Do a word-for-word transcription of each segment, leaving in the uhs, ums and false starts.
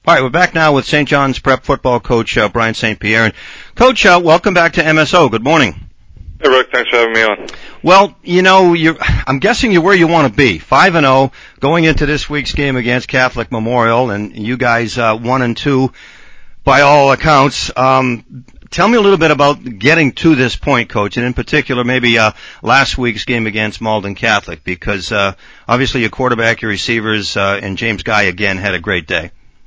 All right, we're back now with Saint John's Prep football coach uh, Brian Saint Pierre. And Coach, uh, welcome back to M S O. Good morning. Hey, Rick. Thanks for having me on. Well, you know, you're, I'm guessing you're where you want to be. Five and zero going into this week's game against Catholic Memorial, and you guys uh, one and two by all accounts. Um, tell me a little bit about getting to this point, Coach, and in particular maybe uh, last week's game against Malden Catholic, because uh, obviously your quarterback, your receivers, uh, and James Guy again had a great day.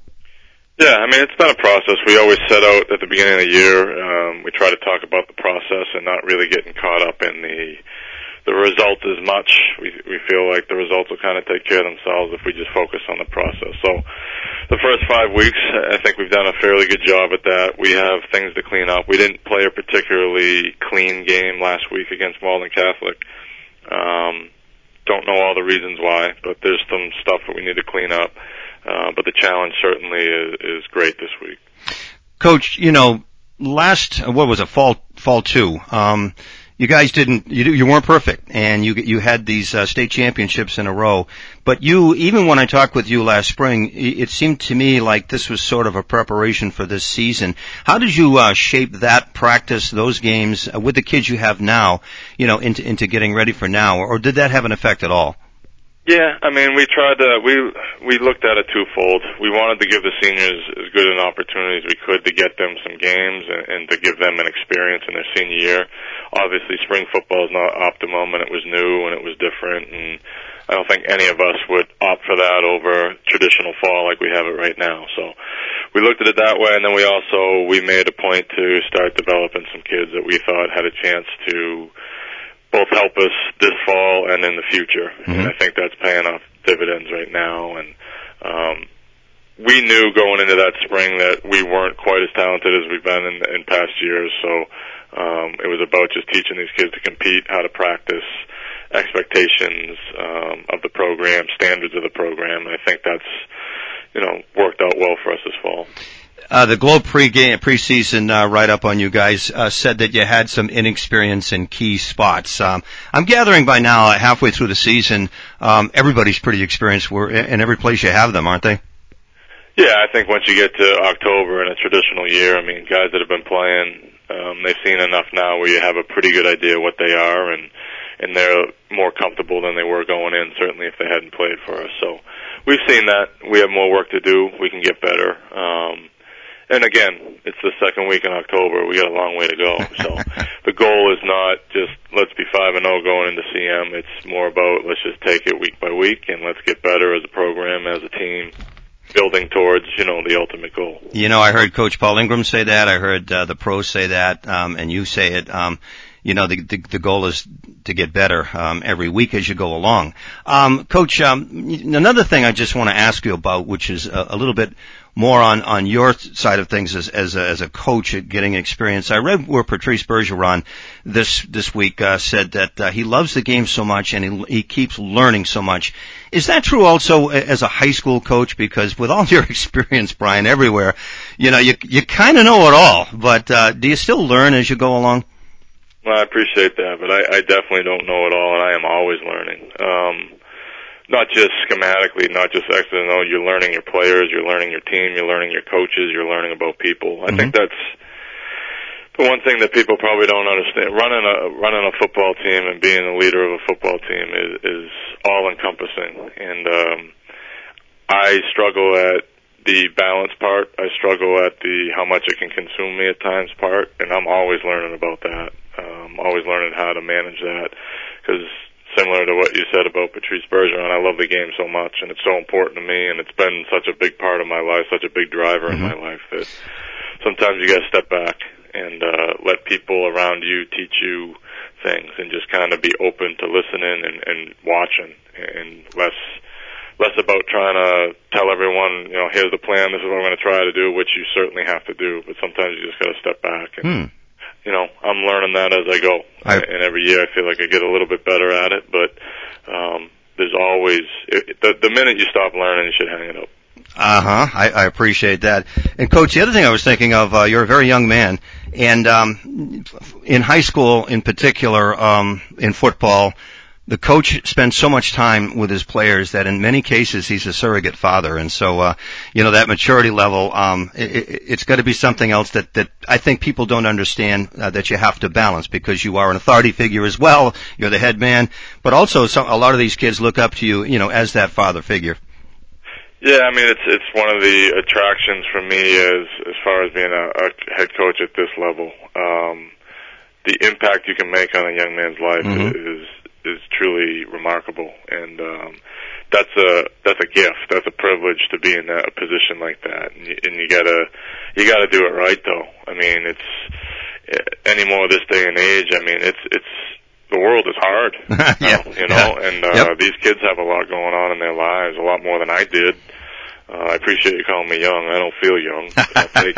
Yeah, I mean, it's been a process. We always set out at the beginning of the year. Um, we try to talk about the process and not really getting caught up in the the result as much. We we feel like the results will kind of take care of themselves if we just focus on the process. So the first five weeks, I think we've done a fairly good job at that. We have things to clean up. We didn't play a particularly clean game last week against Malden Catholic. Um, don't know all the reasons why, but there's some stuff that we need to clean up. Uh, but the challenge certainly is, is great this week. Coach, you know, last, what was it, fall, fall two, um, you guys didn't, you, you weren't perfect, and you, you had these, uh, state championships in a row. But you, even when I talked with you last spring, it seemed to me like this was sort of a preparation for this season. How did you, uh, shape that practice, those games, uh, with the kids you have now, you know, into, into getting ready for now, or did that have an effect at all? Yeah, I mean, we tried to, we, we looked at it twofold. We wanted to give the seniors as good an opportunity as we could to get them some games and, and to give them an experience in their senior year. Obviously, spring football is not optimum, and it was new and it was different, and I don't think any of us would opt for that over traditional fall like we have it right now. So we looked at it that way, and then we also, we made a point to start developing some kids that we thought had a chance to both help us this fall and in the future. Mm-hmm. And I think that's paying off dividends right now. And um, we knew going into that spring that we weren't quite as talented as we've been in, in past years. So um, it was about just teaching these kids to compete, how to practice, expectations um, of the program, standards of the program. And I think that's, you know, worked out well for us this fall. Uh, the Globe pre-game, preseason uh, write-up on you guys uh, said that you had some inexperience in key spots. Um, I'm gathering by now, halfway through the season, um, everybody's pretty experienced in every place you have them, aren't they? Yeah, I think once you get to October in a traditional year, I mean, guys that have been playing, um, they've seen enough now where you have a pretty good idea what they are, and and they're more comfortable than they were going in, certainly if they hadn't played for us. So we've seen that. We have more work to do. We can get better. Um, And again, it's the second week in October. We got a long way to go. So the goal is not just let's be five and zero going into C M. It's more about let's just take it week by week and let's get better as a program, as a team, building towards, you know, the ultimate goal. You know, I heard Coach Paul Ingram say that. I heard uh, the pros say that, um, and you say it. Um, you know, the, the the goal is to get better um, every week as you go along. Um, Coach, um, another thing I just want to ask you about, which is a, a little bit more on, on your side of things as, as a, as a coach at getting experience. I read where Patrice Bergeron this, this week, uh, said that, uh, he loves the game so much and he, he keeps learning so much. Is that true also as a high school coach? Because with all your experience, Brian, everywhere, you know, you, you kind of know it all, but, uh, do you still learn as you go along? Well, I appreciate that, but I, I definitely don't know it all, and I am always learning. Um, Not just schematically, not just X and O. You're learning your players, you're learning your team, you're learning your coaches, you're learning about people. I mm-hmm. think that's the one thing that people probably don't understand. Running a running a football team and being a leader of a football team is, is all encompassing. And um, I struggle at the balance part. I struggle at the how much it can consume me at times part, and I'm always learning about that. Um, always learning how to manage that because. Similar to what you said about Patrice Bergeron, I love the game so much, and it's so important to me, and it's been such a big part of my life, such a big driver mm-hmm. in my life that sometimes you got to step back and uh, let people around you teach you things, and just kind of be open to listening and, and watching, and less less about trying to tell everyone, you know, here's the plan, this is what I'm going to try to do, which you certainly have to do, but sometimes you just got to step back and. Hmm. You know, I'm learning that as I go, I, and every year I feel like I get a little bit better at it. But um, there's always it, the, the minute you stop learning, you should hang it up. Uh huh. I, I appreciate that. And Coach, the other thing I was thinking of, uh, you're a very young man, and um, in high school, in particular, um, in football, the coach spends so much time with his players that in many cases he's a surrogate father, and so uh, you know that maturity level. Um, it, it, it's got to be something else that that I think people don't understand uh, that you have to balance, because you are an authority figure as well. You're the head man, but also some, a lot of these kids look up to you, you know, as that father figure. Yeah, I mean it's it's one of the attractions for me as as far as being a, a head coach at this level. Um, the impact you can make on a young man's life mm-hmm. is. is truly remarkable, and um, that's a that's a gift. That's a privilege to be in that, a position like that, and you, and you gotta you gotta do it right, though. I mean, it's anymore this day and age. I mean, it's it's the world is hard, yeah, you know, yeah. and uh, yep. these kids have a lot going on in their lives, a lot more than I did. Uh, I appreciate you calling me young. I don't feel young. I'll take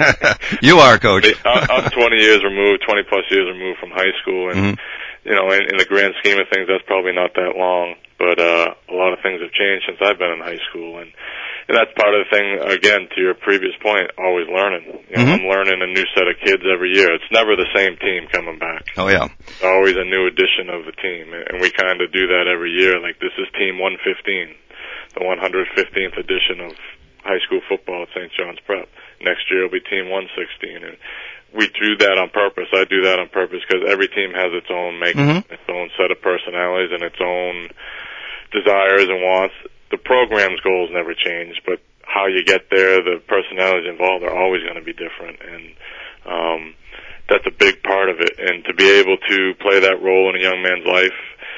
it. You are, Coach. I'm twenty years removed, twenty plus years removed from high school, and. Mm-hmm. You know, in, in the grand scheme of things, that's probably not that long, but uh, a lot of things have changed since I've been in high school, and, and that's part of the thing, again, to your previous point, always learning. You know, mm-hmm. I'm learning a new set of kids every year. It's never the same team coming back. Oh, yeah. It's always a new addition of the team, and we kind of do that every year. Like, this is Team one fifteen, the one hundred fifteenth edition of high school football at Saint John's Prep. Next year will be Team one sixteen, and we do that on purpose. I do that on purpose because every team has its own makeup, mm-hmm. its own set of personalities, and its own desires and wants. The program's goals never change, but how you get there, the personalities involved are always going to be different, and um, that's a big part of it. And to be able to play that role in a young man's life,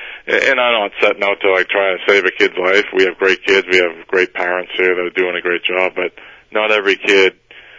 and I'm not setting out to like try and save a kid's life. We have great kids. We have great parents here that are doing a great job, but not every kid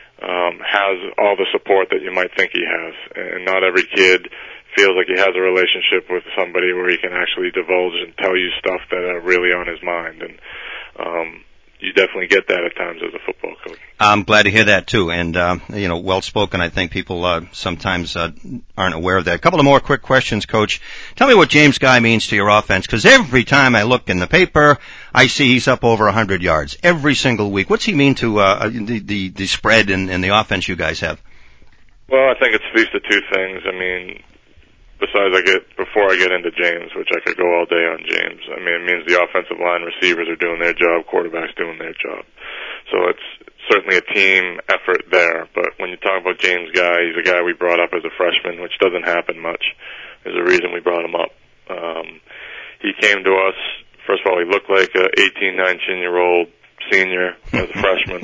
Um, has all the support that you might think he has, and not every kid feels like he has a relationship with somebody where he can actually divulge and tell you stuff that are really on his mind, and um, you definitely get that at times as a football coach. I'm glad to hear that too, and uh, you know, well spoken. I think people uh, sometimes uh, aren't aware of that. A couple of more quick questions, Coach. Tell me what James Guy means to your offense, because every time I look in the paper, I see he's up over one hundred yards every single week. What's he mean to uh, the, the the spread and, and the offense you guys have? Well, I think it speaks to two things. I mean, besides I get before I get into James, which I could go all day on James. I mean, it means the offensive line receivers are doing their job, quarterbacks doing their job. So it's certainly a team effort there. But when you talk about James Guy, he's a guy we brought up as a freshman, which doesn't happen much. There's a reason we brought him up. Um, he came to us. First of all, he looked like a eighteen, nineteen-year-old senior as a freshman.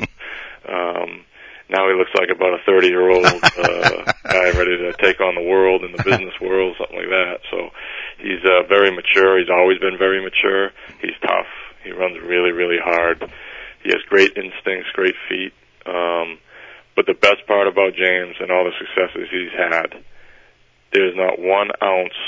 Um, now he looks like about a thirty-year-old uh, guy ready to take on the world in the business world, something like that. So he's uh, very mature. He's always been very mature. He's tough. He runs really, really hard. He has great instincts, great feet. Um, but the best part about James and all the successes he's had, there's not one ounce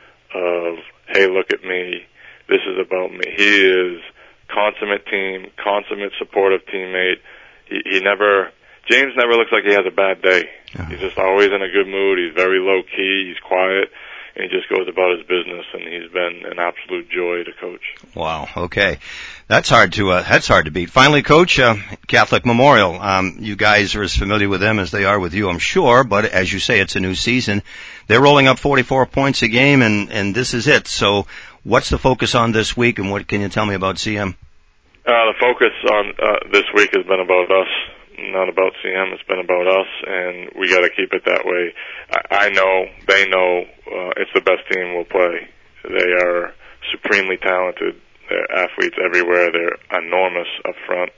of, hey, look at me, this is about me. He is consummate team, consummate supportive teammate. He, he never, James never looks like he has a bad day. Oh. He's just always in a good mood. He's very low key. He's quiet. And he just goes about his business, and he's been an absolute joy to coach. Wow. Okay, that's hard to uh, that's hard to beat. Finally, Coach, uh, Catholic Memorial. Um, you guys are as familiar with them as they are with you, I'm sure. But as you say, it's a new season. They're rolling up forty-four points a game, and and this is it. So, what's the focus on this week, and what can you tell me about C M? Uh, the focus on uh, this week has been about us. Not about C M, it's been about us, and we got to keep it that way. I, I know, they know, uh, it's the best team we'll play. They are supremely talented. They're athletes everywhere. They're enormous up front,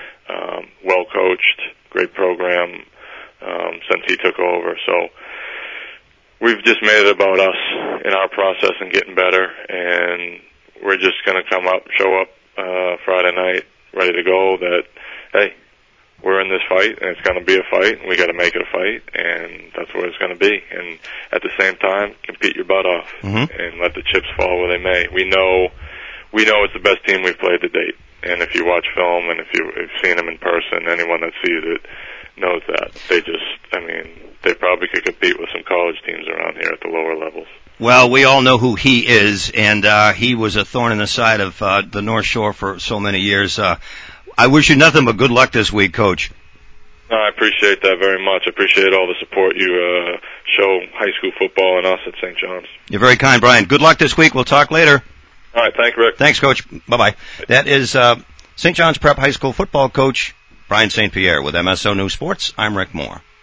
um, well coached, great program um, since he took over. So we've just made it about us in our process and getting better, and we're just going to come up, show up uh, Friday night, ready to go. That hey. We're in this fight, and it's going to be a fight, and we got to make it a fight, and that's what it's going to be. And at the same time, compete your butt off, mm-hmm. and let the chips fall where they may. We know, we know it's the best team we've played to date. And if you watch film, and if you've seen them in person, anyone that sees it knows that. They just, I mean, they probably could compete with some college teams around here at the lower levels. Well, we all know who he is, and uh, he was a thorn in the side of uh, the North Shore for so many years. Uh, I wish you nothing but good luck this week, Coach. Uh, No, I appreciate that very much. I appreciate all the support you uh, show high school football and us at Saint John's. You're very kind, Brian. Good luck this week. We'll talk later. All right, thank you, Rick. Thanks, Coach. Bye-bye. That is uh, Saint John's Prep High School football coach Brian Saint Pierre with M S O News Sports. I'm Rick Moore.